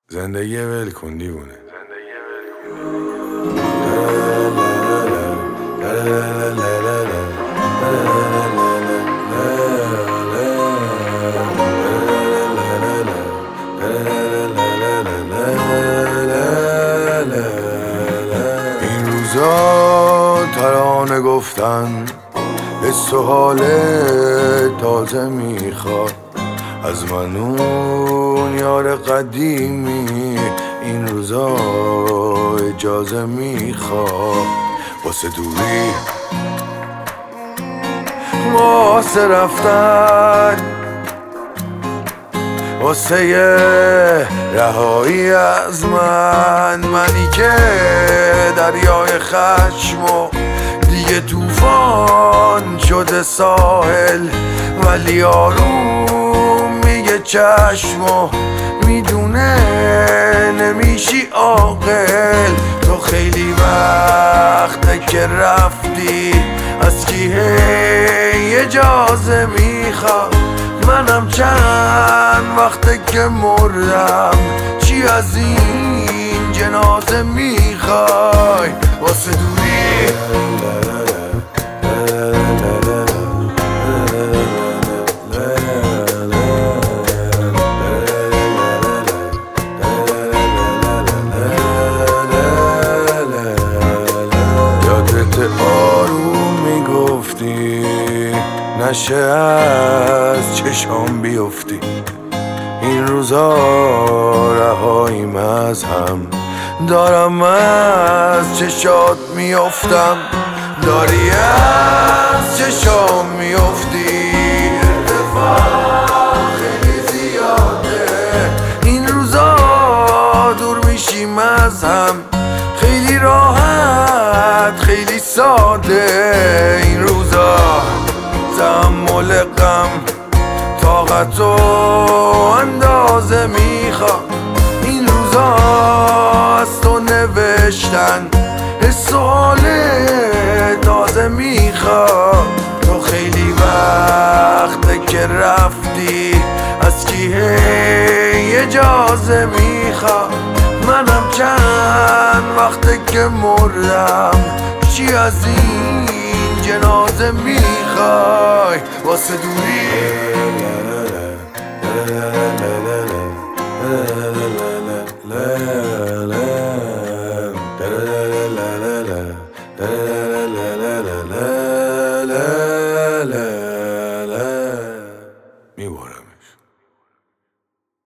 زندگی ولکن دیوونه. این روزا ترانه گفتن حس و حال تازه میخواد از من اون یار قدیمی. این روزا اجازه میخواد واسه دوری، واسه رفتن، واسه رهایی از منی که دریای خشمو دیگه طوفان شده ساحل، ولی آروم میگه چشمو میدونه نمیشی عاقل. تو خیلی وقته که رفتی، از کی هی اجازه میخواد؟ منم چند وقته که مردم، چی از این جنازه میخوای واسه دوری؟ آروم میگفتی نشه از چشام بیفتی، این روزا رهاییم از هم، دارم از چشات میافتم، داری از چشام میافتی. اتفاق خیلی زیاده این روزا، دور میشیم از هم، خیلی راحت خیلی ساده. این روزا تحمل غم طاقت و اندازه میخواد، این روزا از تو نوشتن حس و حال تازه میخواد. تو خیلی وقته که رفتی، از کی هی اجازه میخواد؟ منم چند وقته که مردم، چی از این جنازه میخوای واسه دوری؟